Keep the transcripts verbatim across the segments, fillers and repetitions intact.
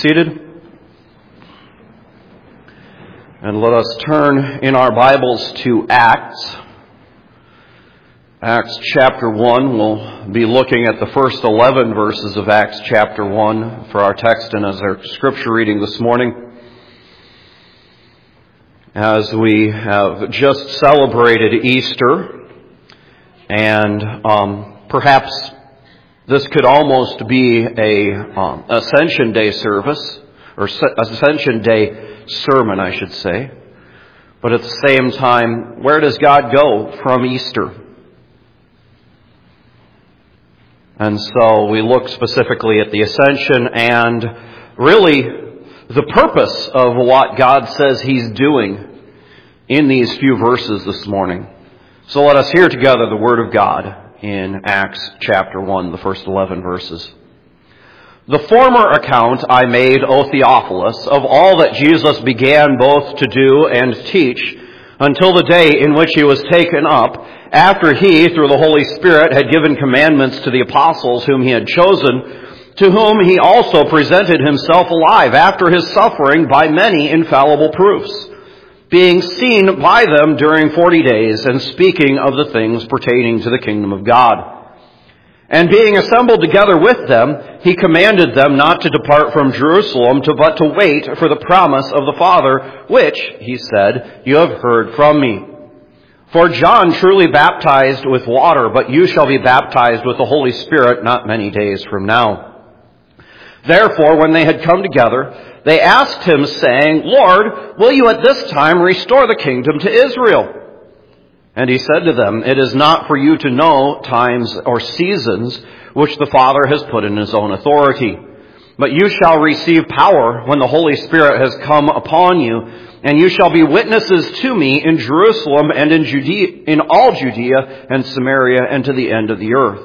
Seated. And let us turn in our Bibles to Acts. Acts chapter one. We'll be looking at the first eleven verses of Acts chapter one for our text and as our scripture reading this morning. As we have just celebrated Easter, and um, perhaps this could almost be a um, Ascension Day service, or Ascension Day sermon, I should say. But at the same time, where does God go from Easter? And so we look specifically at the Ascension and really the purpose of what God says He's doing in these few verses this morning. So let us hear together the Word of God in Acts chapter one, the first eleven verses. The former account I made, O Theophilus, of all that Jesus began both to do and teach, until the day in which He was taken up, after He, through the Holy Spirit, had given commandments to the apostles whom He had chosen, to whom He also presented Himself alive after His suffering by many infallible proofs, being seen by them during forty days, and speaking of the things pertaining to the kingdom of God. And being assembled together with them, He commanded them not to depart from Jerusalem, to, but to wait for the promise of the Father, which, He said, you have heard from me. For John truly baptized with water, but you shall be baptized with the Holy Spirit not many days from now. Therefore, when they had come together, they asked Him, saying, Lord, will you at this time restore the kingdom to Israel? And He said to them, it is not for you to know times or seasons which the Father has put in His own authority. But you shall receive power when the Holy Spirit has come upon you, and you shall be witnesses to me in Jerusalem and in Judea, in all Judea and Samaria and to the end of the earth.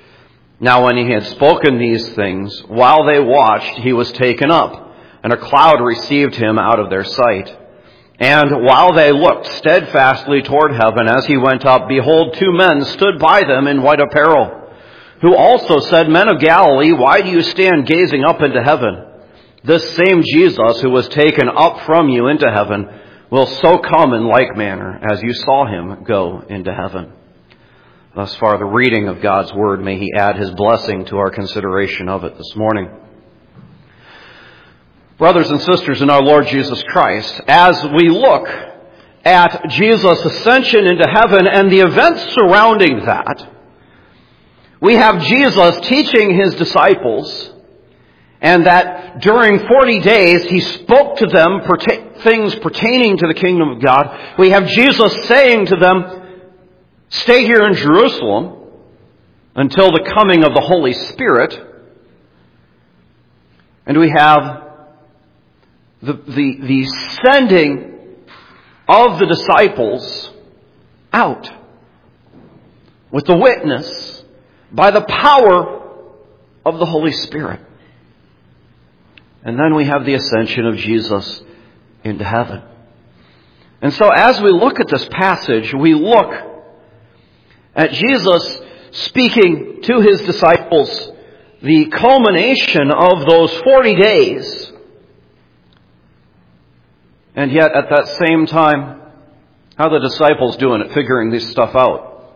Now when He had spoken these things, while they watched, He was taken up, and a cloud received Him out of their sight. And while they looked steadfastly toward heaven as He went up, behold, two men stood by them in white apparel, who also said, Men of Galilee, why do you stand gazing up into heaven? This same Jesus who was taken up from you into heaven will so come in like manner as you saw Him go into heaven. Thus far the reading of God's Word. May He add His blessing to our consideration of it this morning. Brothers and sisters in our Lord Jesus Christ, as we look at Jesus' ascension into heaven and the events surrounding that, we have Jesus teaching His disciples, and that during forty days He spoke to them perta- things pertaining to the kingdom of God. We have Jesus saying to them, stay here in Jerusalem until the coming of the Holy Spirit. And we have The, the, the sending of the disciples out with the witness by the power of the Holy Spirit. And then we have the ascension of Jesus into heaven. And so as we look at this passage, we look at Jesus speaking to His disciples, the culmination of those forty days. And yet, at that same time, how are the disciples doing at figuring this stuff out?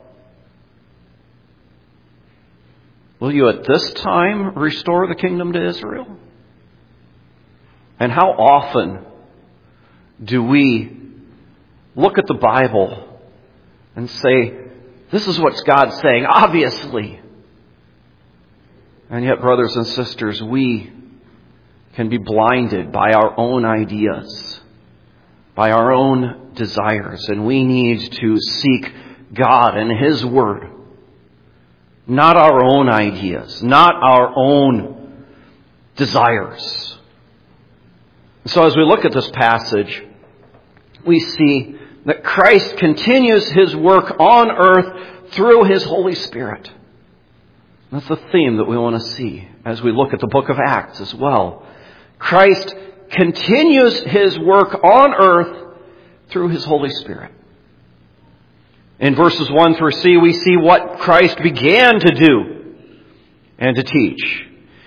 Will you at this time restore the kingdom to Israel? And how often do we look at the Bible and say, this is what God's saying, obviously. And yet, brothers and sisters, we can be blinded by our own ideas, by our own desires, and we need to seek God and His Word, not our own ideas, not our own desires. So as we look at this passage, we see that Christ continues His work on earth through His Holy Spirit. That's the theme that we want to see as we look at the book of Acts as well. Christ continues His work on earth through His Holy Spirit. In verses one through C, we see what Christ began to do and to teach.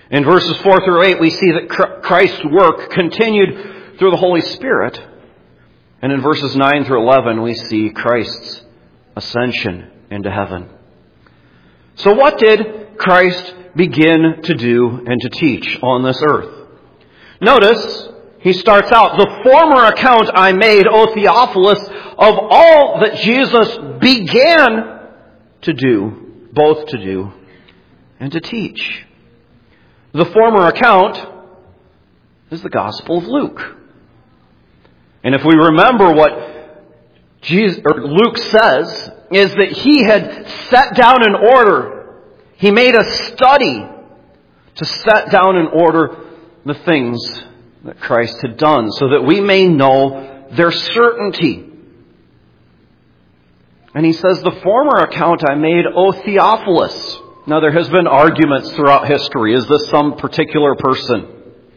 In verses four through eight, we see that Christ's work continued through the Holy Spirit. And in verses nine through eleven, we see Christ's ascension into heaven. So what did Christ begin to do and to teach on this earth? Notice, he starts out, the former account I made, O Theophilus, of all that Jesus began to do, both to do and to teach. The former account is the Gospel of Luke. And if we remember what Jesus, or Luke says, is that he had set down in order, he made a study to set down in order the things that Christ had done, so that we may know their certainty. And he says, the former account I made, O Theophilus. Now there has been arguments throughout history. Is this some particular person?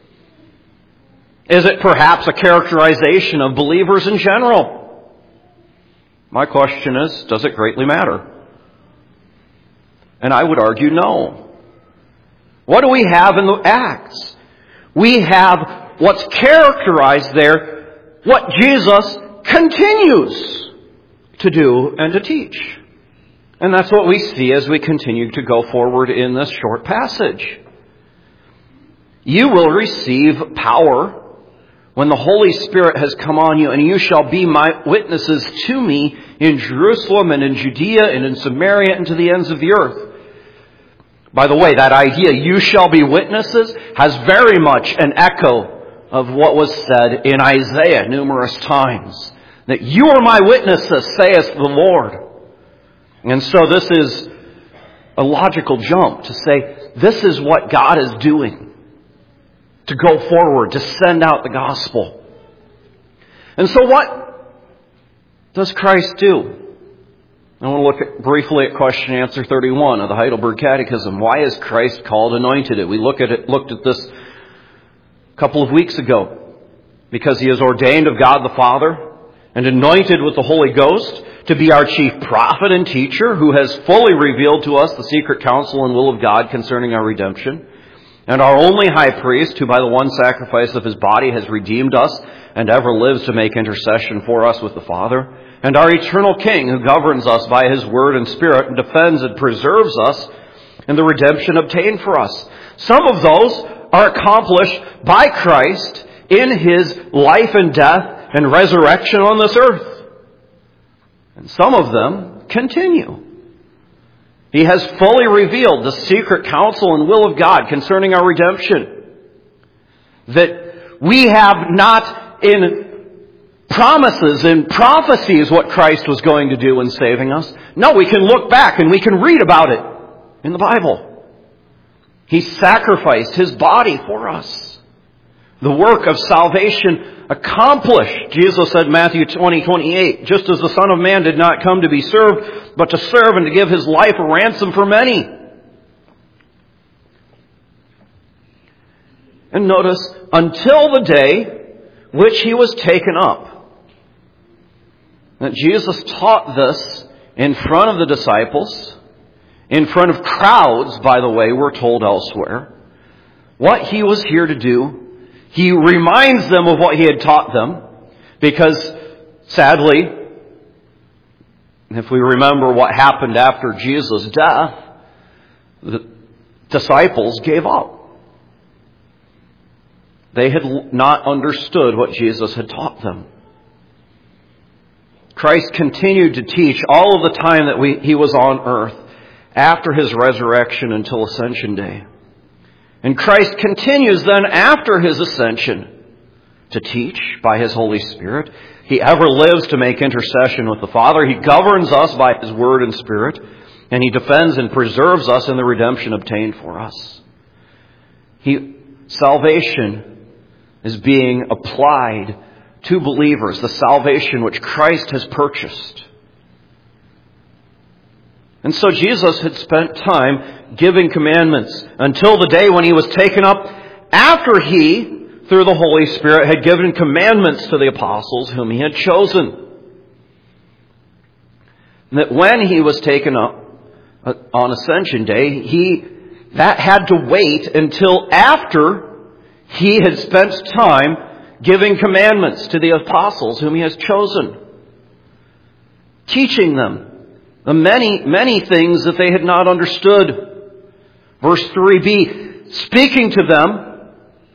Is it perhaps a characterization of believers in general? My question is, does it greatly matter? And I would argue no. What do we have in the Acts? We have what's characterized there, what Jesus continues to do and to teach. And that's what we see as we continue to go forward in this short passage. You will receive power when the Holy Spirit has come on you, and you shall be my witnesses to me in Jerusalem and in Judea and in Samaria and to the ends of the earth. By the way, that idea, you shall be witnesses, has very much an echo of what was said in Isaiah numerous times. That you are my witnesses, saith the Lord. And so this is a logical jump to say, this is what God is doing. To go forward, to send out the gospel. And so what does Christ do? I want to look at, briefly at question and answer thirty-one of the Heidelberg Catechism. Why is Christ called anointed? We look at it, looked at this a couple of weeks ago. Because he is ordained of God the Father and anointed with the Holy Ghost to be our chief prophet and teacher, who has fully revealed to us the secret counsel and will of God concerning our redemption. And our only high priest, who by the one sacrifice of his body has redeemed us and ever lives to make intercession for us with the Father. And our eternal King, who governs us by his word and spirit and defends and preserves us in the redemption obtained for us. Some of those are accomplished by Christ in his life and death and resurrection on this earth. And some of them continue. He has fully revealed the secret counsel and will of God concerning our redemption. That we have not in promises and prophecies what Christ was going to do in saving us. No, we can look back and we can read about it in the Bible. He sacrificed his body for us. The work of salvation accomplished. Jesus said, Matthew twenty, twenty-eight, just as the Son of Man did not come to be served, but to serve and to give his life a ransom for many. And notice, until the day which he was taken up, that Jesus taught this in front of the disciples, in front of crowds, by the way, we're told elsewhere, what he was here to do. He reminds them of what he had taught them, because sadly, if we remember what happened after Jesus' death, the disciples gave up. They had not understood what Jesus had taught them. Christ continued to teach all of the time that we, he was on earth after his resurrection until Ascension Day. And Christ continues then after his ascension to teach by his Holy Spirit. He ever lives to make intercession with the Father. He governs us by his word and spirit. And he defends and preserves us in the redemption obtained for us. He, salvation is being applied to believers, the salvation which Christ has purchased. And so Jesus had spent time giving commandments until the day when he was taken up, after he, through the Holy Spirit, had given commandments to the apostles whom he had chosen. And that when he was taken up on Ascension Day, he that had to wait until after he had spent time giving commandments to the apostles whom he has chosen, teaching them the many, many things that they had not understood. Verse three b, speaking to them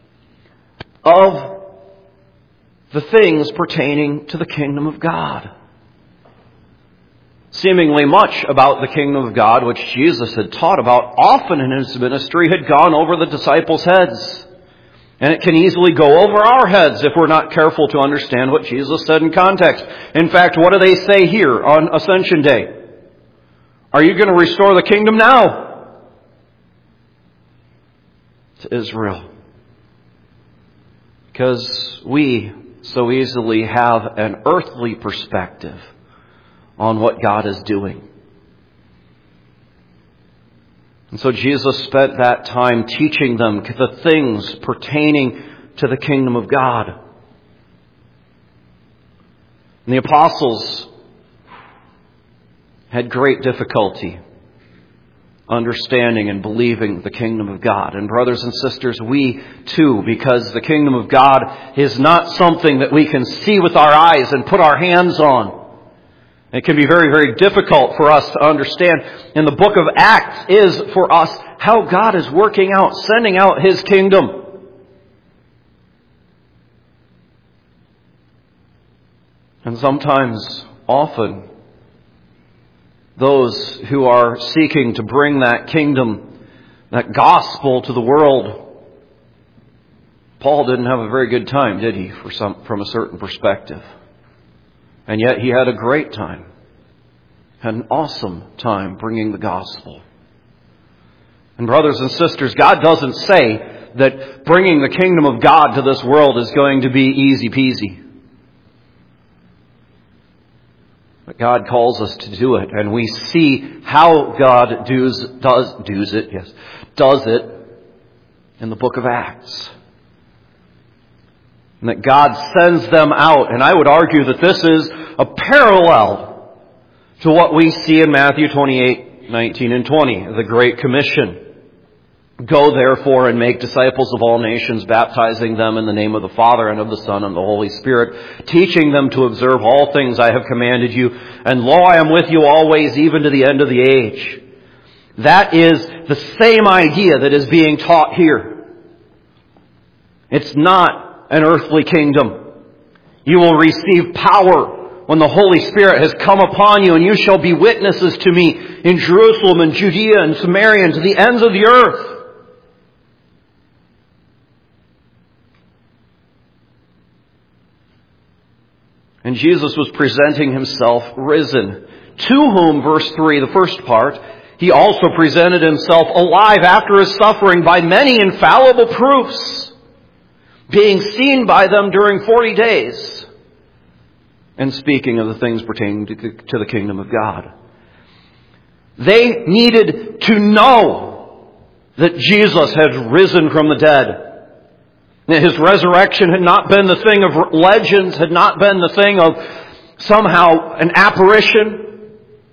of the things pertaining to the kingdom of God. Seemingly much about the kingdom of God, which Jesus had taught about often in his ministry, had gone over the disciples' heads. And it can easily go over our heads if we're not careful to understand what Jesus said in context. In fact, what do they say here on Ascension Day? Are you going to restore the kingdom now? To Israel. Because we so easily have an earthly perspective on what God is doing. And so Jesus spent that time teaching them the things pertaining to the kingdom of God. And the apostles had great difficulty understanding and believing the kingdom of God. And brothers and sisters, we too, because the kingdom of God is not something that we can see with our eyes and put our hands on. It can be very, very difficult for us to understand. And the book of Acts is for us how God is working out, sending out His kingdom. And sometimes, often, those who are seeking to bring that kingdom, that gospel to the world, Paul didn't have a very good time, did he, for some, from a certain perspective? And yet he had a great time, had an awesome time bringing the gospel. And brothers and sisters, God doesn't say that bringing the kingdom of God to this world is going to be easy peasy. But God calls us to do it, and we see how God does, does, does it, yes, does it in the book of Acts. And that God sends them out. And I would argue that this is a parallel to what we see in Matthew twenty-eight, nineteen and twenty, the Great Commission. Go therefore and make disciples of all nations, baptizing them in the name of the Father and of the Son and the Holy Spirit, teaching them to observe all things I have commanded you. And lo, I am with you always, even to the end of the age. That is the same idea that is being taught here. It's not an earthly kingdom. You will receive power when the Holy Spirit has come upon you, and you shall be witnesses to me in Jerusalem and Judea and Samaria and to the ends of the earth. And Jesus was presenting Himself risen, to whom, verse three, the first part, He also presented Himself alive after His suffering by many infallible proofs, being seen by them during forty days, and speaking of the things pertaining to, to the kingdom of God. They needed to know that Jesus had risen from the dead. His resurrection had not been the thing of legends, had not been the thing of somehow an apparition.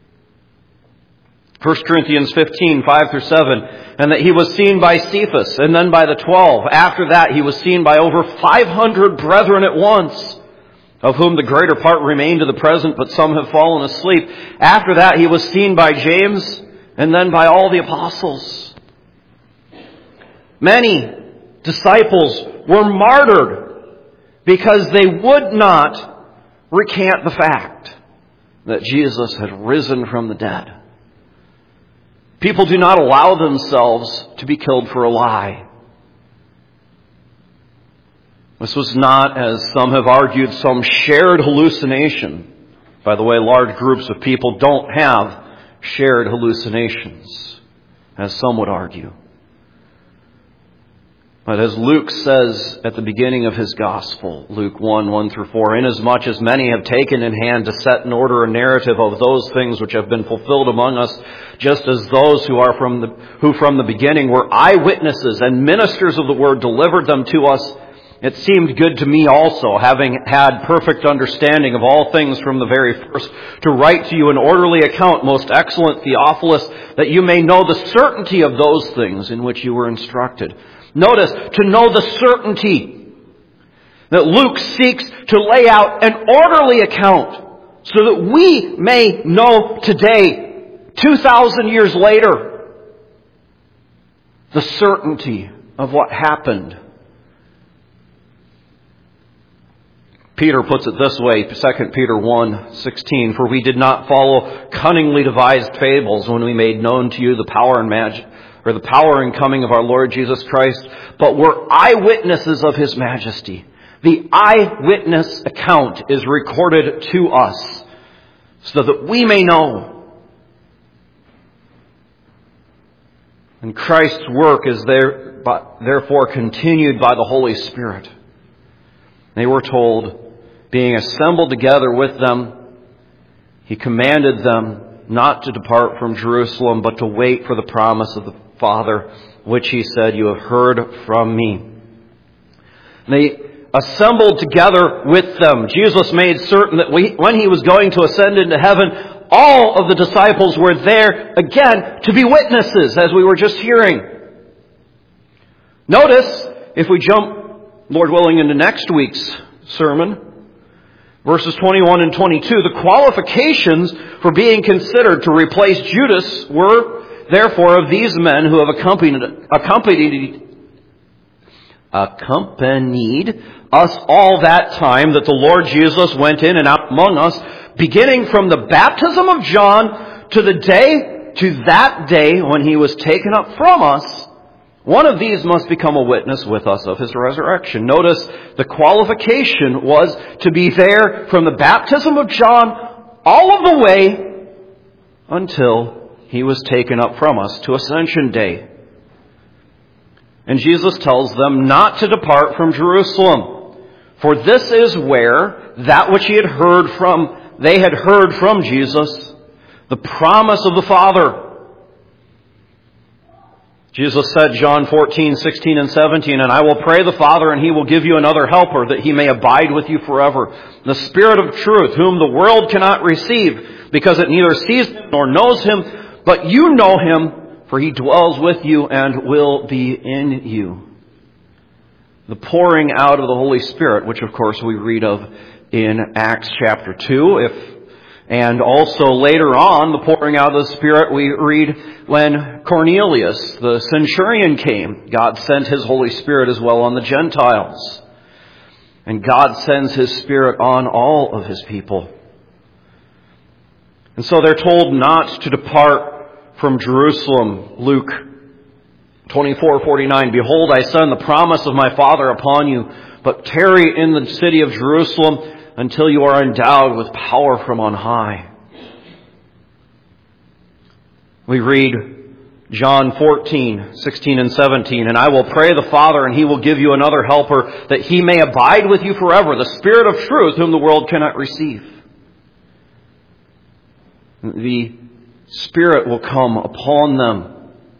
First Corinthians fifteen, five through seven. And that He was seen by Cephas, and then by the twelve. After that, He was seen by over five hundred brethren at once, of whom the greater part remain to the present, but some have fallen asleep. After that, He was seen by James, and then by all the apostles. Many disciples were martyred because they would not recant the fact that Jesus had risen from the dead. People do not allow themselves to be killed for a lie. This was not, as some have argued, some shared hallucination. By the way, large groups of people don't have shared hallucinations, as some would argue. But as Luke says at the beginning of his Gospel, Luke one, one through four, inasmuch as many have taken in hand to set in order a narrative of those things which have been fulfilled among us, just as those who are from the, who from the beginning were eyewitnesses and ministers of the word delivered them to us, It seemed good to me also, having had perfect understanding of all things from the very first, to write to you an orderly account, most excellent Theophilus, that you may know the certainty of those things in which you were instructed. Notice, to know the certainty that Luke seeks to lay out an orderly account so that we may know today, two thousand years later, the certainty of what happened. Peter puts it this way, Second Peter one sixteen, for we did not follow cunningly devised fables when we made known to you the power and magic, or the power and coming of our Lord Jesus Christ, but were eyewitnesses of His majesty. The eyewitness account is recorded to us so that we may know. And Christ's work is there, therefore continued by the Holy Spirit. They were told, being assembled together with them, He commanded them not to depart from Jerusalem, but to wait for the promise of the Father, which He said, you have heard from me. They assembled together with them. Jesus made certain that we, when He was going to ascend into heaven, all of the disciples were there again to be witnesses, as we were just hearing. Notice, if we jump, Lord willing, into next week's sermon, verses twenty-one and twenty-two, the qualifications for being considered to replace Judas were, therefore, of these men who have accompanied, accompanied, accompanied us all that time that the Lord Jesus went in and out among us, beginning from the baptism of John to the day, to that day when He was taken up from us. One of these must become a witness with us of His resurrection. Notice the qualification was to be there from the baptism of John all of the way until He was taken up from us to Ascension Day. And Jesus tells them not to depart from Jerusalem, for this is where that which he had heard from, they had heard from Jesus, the promise of the Father. Jesus said, John fourteen, sixteen, and seventeen, and I will pray the Father, and He will give you another helper, that He may abide with you forever. The Spirit of truth, whom the world cannot receive, because it neither sees Him nor knows Him, but you know Him, for He dwells with you and will be in you. The pouring out of the Holy Spirit, which of course we read of in Acts chapter two, if and also later on, the pouring out of the Spirit, we read when Cornelius, the centurion, came. God sent His Holy Spirit as well on the Gentiles. And God sends His Spirit on all of His people. And so they're told not to depart from Jerusalem. Luke twenty-four forty-nine, behold, I send the promise of my Father upon you, but tarry in the city of Jerusalem until you are endowed with power from on high. We read John fourteen, sixteen and seventeen, and I will pray the Father, and He will give you another helper, that He may abide with you forever, the Spirit of truth, whom the world cannot receive. The Spirit will come upon them.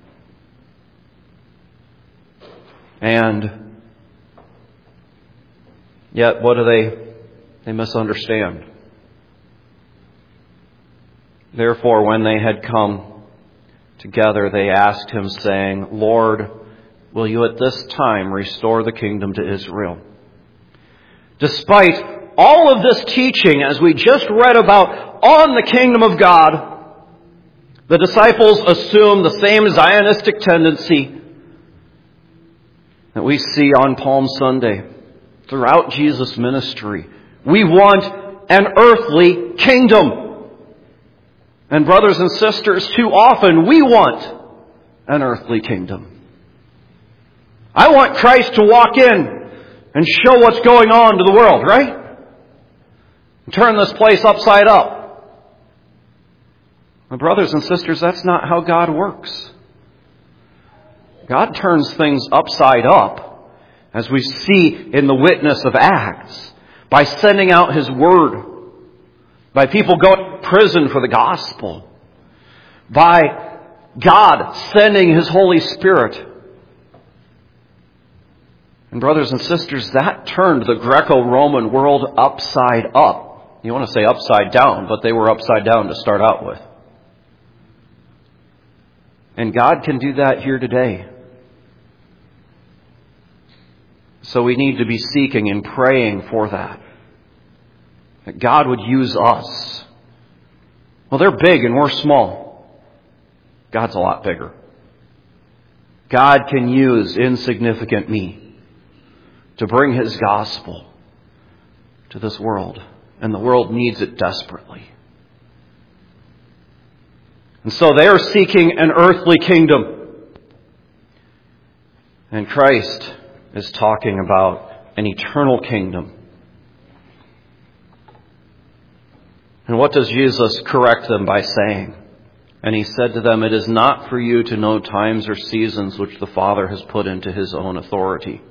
And yet, what do they They misunderstand. Therefore, when they had come together, they asked Him, saying, Lord, will you at this time restore the kingdom to Israel? Despite all of this teaching, as we just read about, on the kingdom of God, the disciples assume the same Zionistic tendency that we see on Palm Sunday throughout Jesus' ministry. We want an earthly kingdom. And brothers and sisters, too often we want an earthly kingdom. I want Christ to walk in and show what's going on to the world, right? And turn this place upside up. My brothers and sisters, that's not how God works. God turns things upside up, as we see in the witness of Acts, by sending out His Word, by people going to prison for the gospel, by God sending His Holy Spirit. And brothers and sisters, that turned the Greco-Roman world upside up. You want to say upside down, but they were upside down to start out with. And God can do that here today. So we need to be seeking and praying for that. That God would use us. Well, they're big and we're small. God's a lot bigger. God can use insignificant me to bring His gospel to this world. And the world needs it desperately. And so they are seeking an earthly kingdom. And Christ is talking about an eternal kingdom. And what does Jesus correct them by saying? And He said to them, "It is not for you to know times or seasons which the Father has put into His own authority."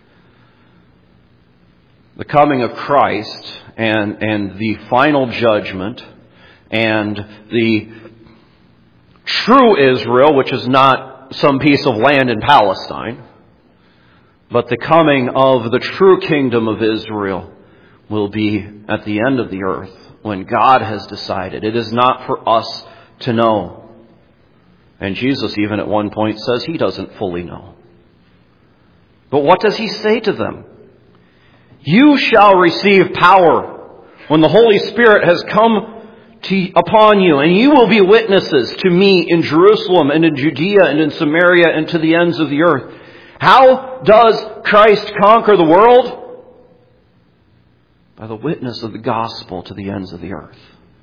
The coming of Christ and, and the final judgment and the true Israel, which is not some piece of land in Palestine, but the coming of the true kingdom of Israel will be at the end of the earth when God has decided. It is not for us to know. And Jesus even at one point says He doesn't fully know. But what does He say to them? You shall receive power when the Holy Spirit has come to, upon you, and you will be witnesses to me in Jerusalem and in Judea and in Samaria and to the ends of the earth. How does Christ conquer the world? By the witness of the gospel to the ends of the earth.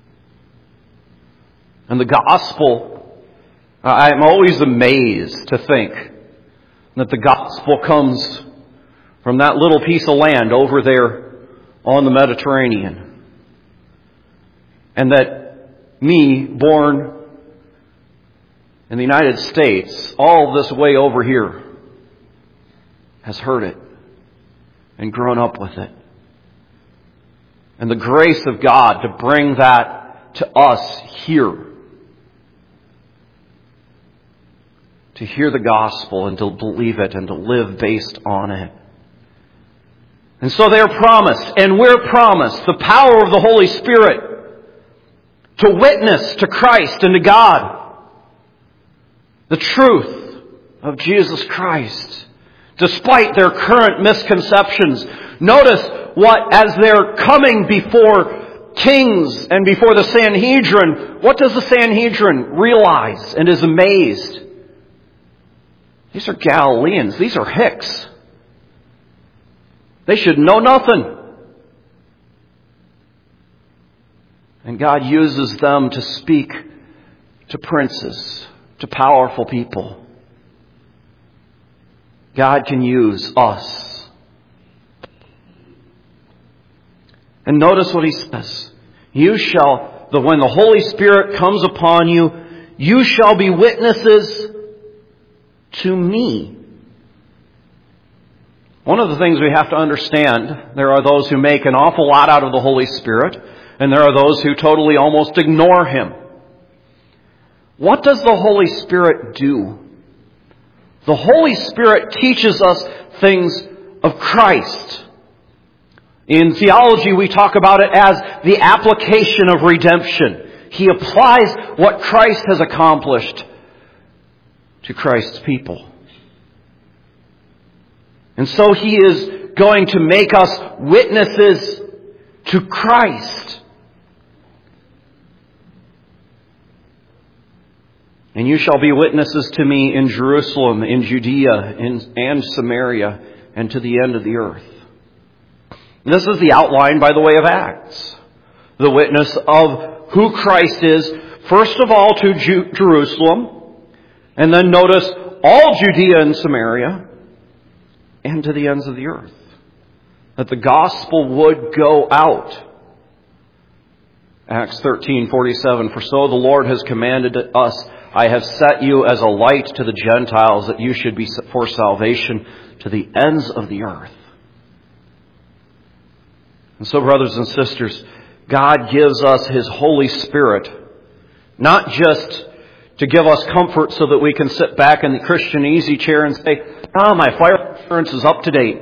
And the gospel, I'm always amazed to think that the gospel comes from that little piece of land over there on the Mediterranean. And that me, born in the United States, all this way over here, has heard it and grown up with it. And the grace of God to bring that to us here. To hear the gospel and to believe it and to live based on it. And so they are promised, and we're promised, the power of the Holy Spirit to witness to Christ and to God. The truth of Jesus Christ. Despite their current misconceptions. Notice what, as they're coming before kings and before the Sanhedrin, what does the Sanhedrin realize and is amazed? These are Galileans. These are hicks. They should know nothing. And God uses them to speak to princes, to powerful people. God can use us. And notice what He says. You shall, the, when the Holy Spirit comes upon you, you shall be witnesses to me. One of the things we have to understand, there are those who make an awful lot out of the Holy Spirit, and there are those who totally almost ignore Him. What does the Holy Spirit do? The Holy Spirit teaches us things of Christ. In theology, we talk about it as the application of redemption. He applies what Christ has accomplished to Christ's people. And so He is going to make us witnesses to Christ. And you shall be witnesses to me in Jerusalem, in Judea, in, and Samaria, and to the end of the earth. And this is the outline, by the way, of Acts. The witness of who Christ is, first of all to Ju- Jerusalem, and then notice all Judea and Samaria, and to the ends of the earth. That the gospel would go out. Acts thirteen forty-seven, for so the Lord has commanded us, I have set you as a light to the Gentiles, that you should be for salvation to the ends of the earth. And so, brothers and sisters, God gives us His Holy Spirit, not just to give us comfort so that we can sit back in the Christian easy chair and say, ah, my fire insurance is up to date.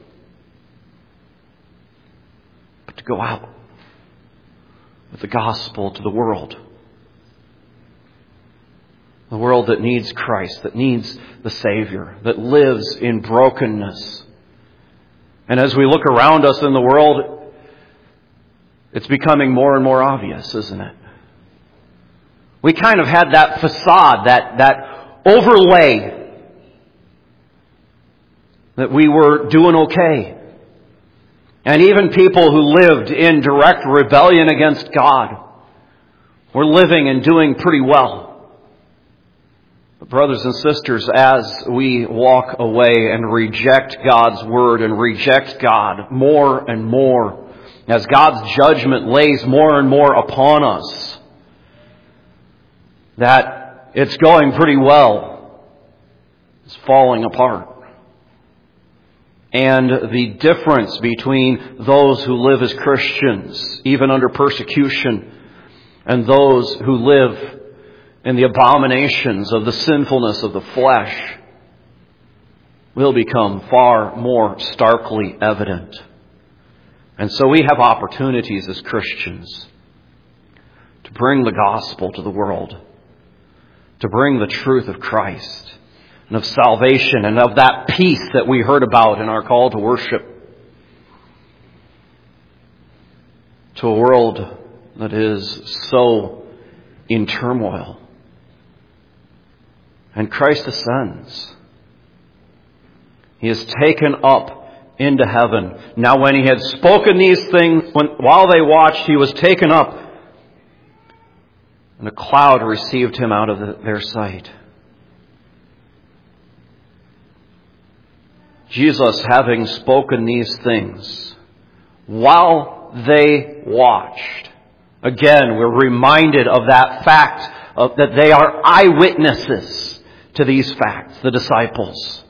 But to go out with the gospel to the world. The world that needs Christ, that needs the Savior, that lives in brokenness. And as we look around us in the world, it's becoming more and more obvious, isn't it? We kind of had that facade, that, that overlay, that we were doing okay. And even people who lived in direct rebellion against God were living and doing pretty well. But brothers and sisters, as we walk away and reject God's Word and reject God more and more, as God's judgment lays more and more upon us, that it's going pretty well, it's falling apart. And the difference between those who live as Christians, even under persecution, and those who live in the abominations of the sinfulness of the flesh will become far more starkly evident. And so we have opportunities as Christians to bring the gospel to the world, to bring the truth of Christ and of salvation and of that peace that we heard about in our call to worship, to a world that is so in turmoil. And Christ ascends. He is taken up into heaven. Now when he had spoken these things, when, while they watched, he was taken up, and a cloud received him out of the, their sight. Jesus, having spoken these things, while they watched, again, we're reminded of that fact of, that they are eyewitnesses to these facts, the disciples.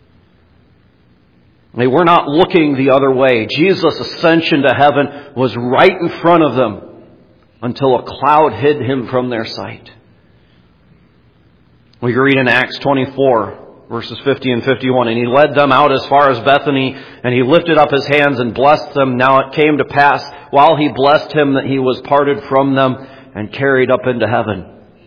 They were not looking the other way. Jesus' ascension to heaven was right in front of them until a cloud hid him from their sight. We read in Acts twenty-four, verses fifty and fifty-one, and he led them out as far as Bethany, and he lifted up his hands and blessed them. Now it came to pass, while he blessed him, that he was parted from them and carried up into heaven.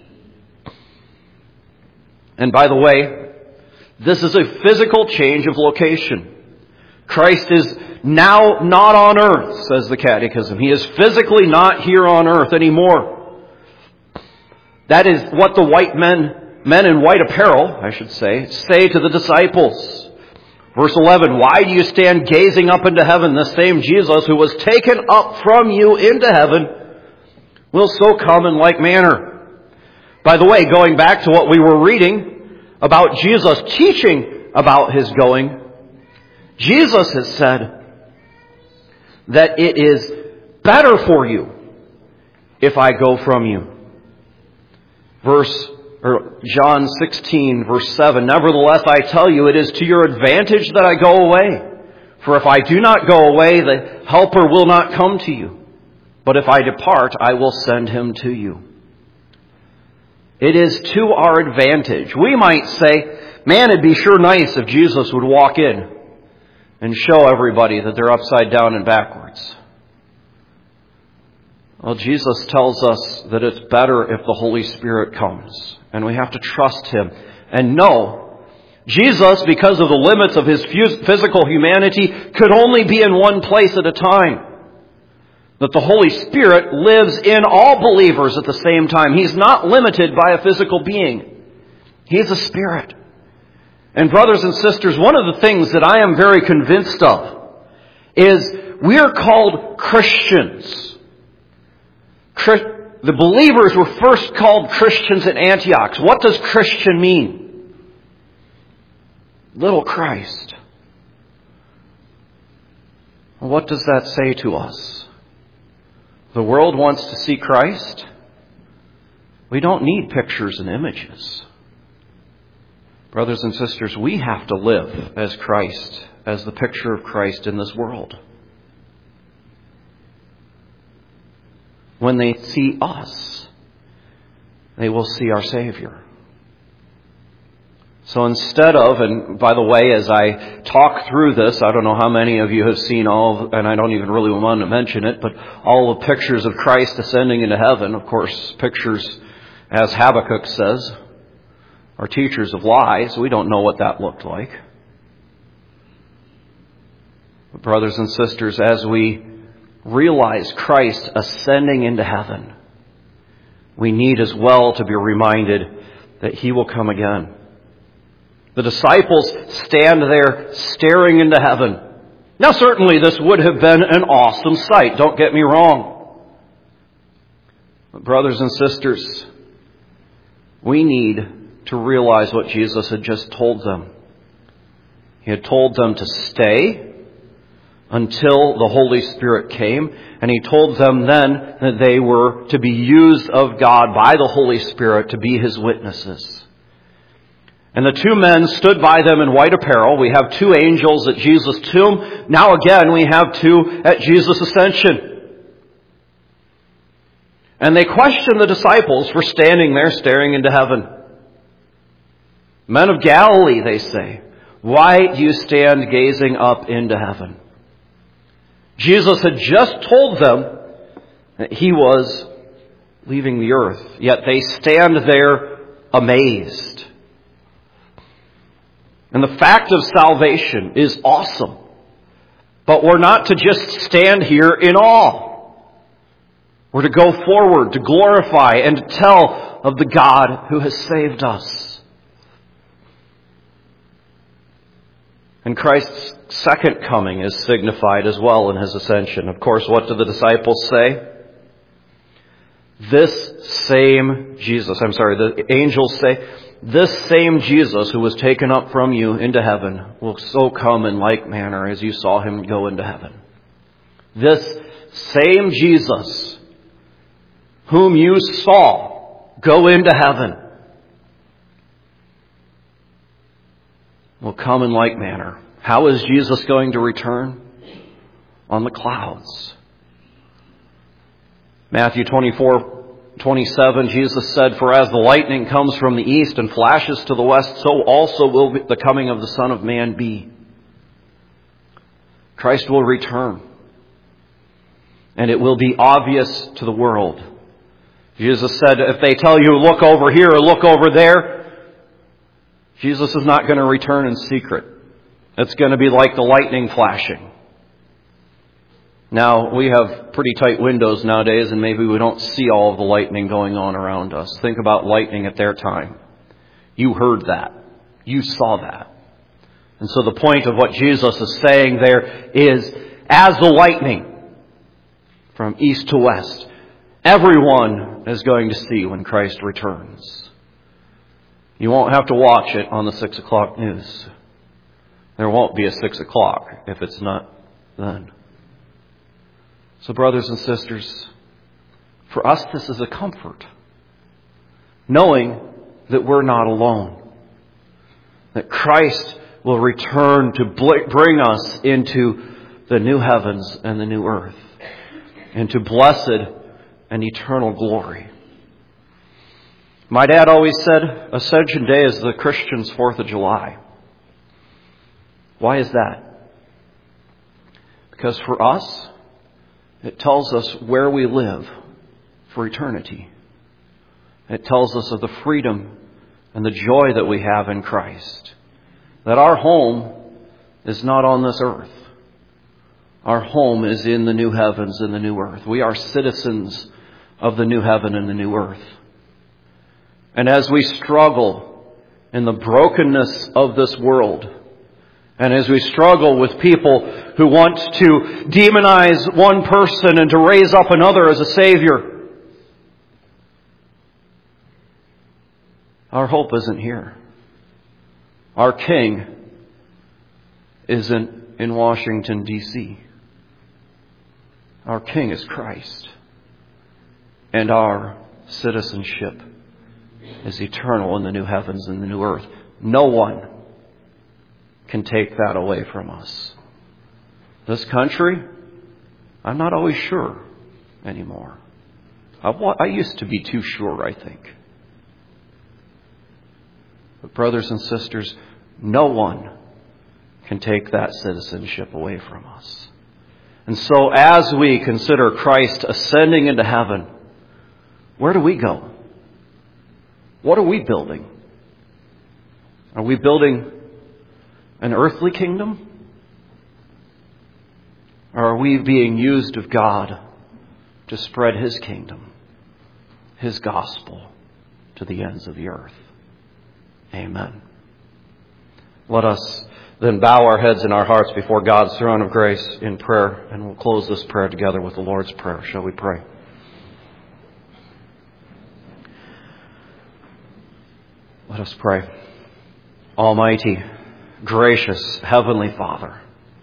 And by the way, this is a physical change of location. Christ is now not on earth, says the Catechism. He is physically not here on earth anymore. That is what the white men, men in white apparel, I should say, say to the disciples. Verse eleven, why do you stand gazing up into heaven? The same Jesus who was taken up from you into heaven will so come in like manner. By the way, going back to what we were reading about Jesus teaching about his going, Jesus has said that it is better for you if I go from you. Verse or John sixteen, verse seven, nevertheless I tell you, it is to your advantage that I go away. For if I do not go away, the Helper will not come to you. But if I depart, I will send him to you. It is to our advantage. We might say, man, it'd be sure nice if Jesus would walk in and show everybody that they're upside down and backwards. Well, Jesus tells us that it's better if the Holy Spirit comes, and we have to trust him. And know, Jesus, because of the limits of his physical humanity, could only be in one place at a time. That the Holy Spirit lives in all believers at the same time. He's not limited by a physical being. He's a spirit. And brothers and sisters, one of the things that I am very convinced of is we are called Christians. The believers were first called Christians at Antioch. What does Christian mean? Little Christ. What does that say to us? The world wants to see Christ. We don't need pictures and images. Brothers and sisters, we have to live as Christ, as the picture of Christ in this world. When they see us, they will see our Savior. So instead of, and by the way, as I talk through this, I don't know how many of you have seen all, and I don't even really want to mention it, but all the pictures of Christ ascending into heaven. Of course, pictures, as Habakkuk says, are teachers of lies. We don't know what that looked like. But brothers and sisters, as we realize Christ ascending into heaven, we need as well to be reminded that He will come again. The disciples stand there staring into heaven. Now certainly this would have been an awesome sight, don't get me wrong. But brothers and sisters, we need to realize what Jesus had just told them. He had told them to stay until the Holy Spirit came, and He told them then that they were to be used of God by the Holy Spirit to be His witnesses. And the two men stood by them in white apparel. We have two angels at Jesus' tomb. Now again, we have two at Jesus' ascension. And they questioned the disciples for standing there staring into heaven. Men of Galilee, they say, why do you stand gazing up into heaven? Jesus had just told them that He was leaving the earth, yet they stand there amazed. And the fact of salvation is awesome. But we're not to just stand here in awe. We're to go forward, to glorify, and to tell of the God who has saved us. And Christ's second coming is signified as well in His ascension. Of course, what do the disciples say? This same Jesus, I'm sorry, the angels say, this same Jesus who was taken up from you into heaven will so come in like manner as you saw Him go into heaven. This same Jesus whom you saw go into heaven will come in like manner. How is Jesus going to return? On the clouds. Matthew twenty-four twenty-seven, Jesus said, for as the lightning comes from the east and flashes to the west, so also will the coming of the Son of Man be. Christ will return. And it will be obvious to the world. Jesus said, if they tell you, look over here or look over there, Jesus is not going to return in secret. It's going to be like the lightning flashing. Now, we have pretty tight windows nowadays, and maybe we don't see all of the lightning going on around us. Think about lightning at their time. You heard that. You saw that. And so the point of what Jesus is saying there is, as the lightning from east to west, everyone is going to see when Christ returns. You won't have to watch it on the six o'clock news. There won't be a six o'clock if it's not then. So brothers and sisters, for us this is a comfort. Knowing that we're not alone. That Christ will return to bring us into the new heavens and the new earth. Into blessed and eternal glory. My dad always said, Ascension Day is the Christian's fourth of July. Why is that? Because for us, it tells us where we live for eternity. It tells us of the freedom and the joy that we have in Christ. That our home is not on this earth. Our home is in the new heavens and the new earth. We are citizens of the new heaven and the new earth. And as we struggle in the brokenness of this world, and as we struggle with people who want to demonize one person and to raise up another as a savior, our hope isn't here. Our King isn't in Washington, D C Our King is Christ. And our citizenship is eternal in the new heavens and the new earth. No one can take that away from us. This country, I'm not always sure anymore. I, I used to be too sure, I think. But brothers and sisters, no one can take that citizenship away from us. And so as we consider Christ ascending into heaven, where do we go? What are we building? Are we building an earthly kingdom? Or are we being used of God to spread His kingdom, His gospel to the ends of the earth? Amen. Let us then bow our heads and our hearts before God's throne of grace in prayer, and we'll close this prayer together with the Lord's Prayer. Shall we pray? Let us pray. Almighty, gracious, Heavenly Father,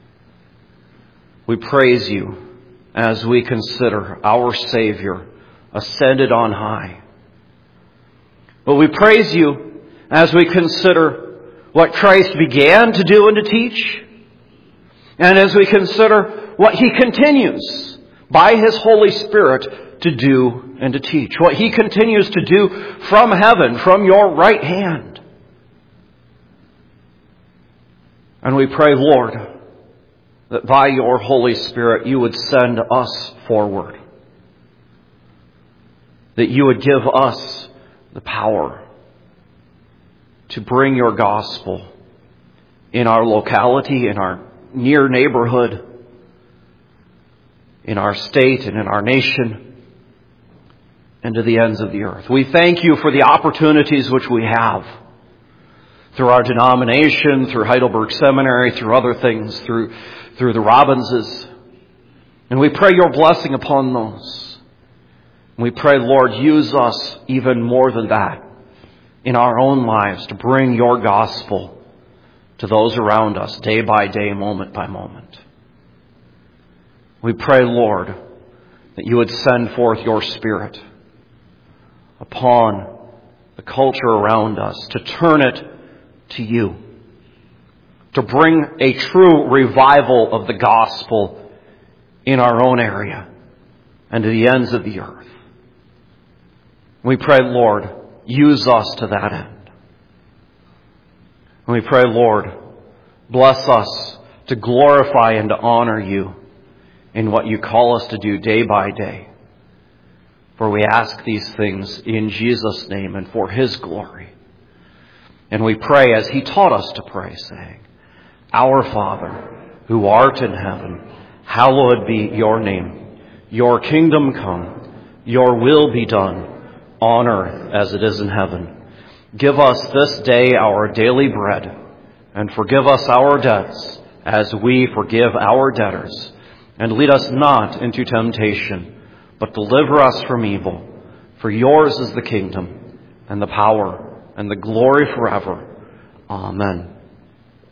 we praise You as we consider our Savior ascended on high. But we praise You as we consider what Christ began to do and to teach, and as we consider what He continues by His Holy Spirit to do and to teach, what He continues to do from heaven, from Your right hand. And we pray, Lord, that by Your Holy Spirit You would send us forward, that You would give us the power to bring Your gospel in our locality, in our near neighborhood, in our state and in our nation, and to the ends of the earth. We thank You for the opportunities which we have through our denomination, through Heidelberg Seminary, through other things, through, through the Robbinses. And we pray Your blessing upon those. And we pray, Lord, use us even more than that in our own lives to bring Your gospel to those around us day by day, moment by moment. We pray, Lord, that You would send forth Your Spirit upon the culture around us to turn it to You, to bring a true revival of the gospel in our own area and to the ends of the earth. We pray, Lord, use us to that end. And we pray, Lord, bless us to glorify and to honor You in what You call us to do day by day. For we ask these things in Jesus' name and for His glory. And we pray as He taught us to pray, saying, Our Father, who art in heaven, hallowed be Your name. Your kingdom come, Your will be done, on earth as it is in heaven. Give us this day our daily bread, and forgive us our debts as we forgive our debtors. And lead us not into temptation, but deliver us from evil. For Yours is the kingdom, and the power, and the glory forever. Amen.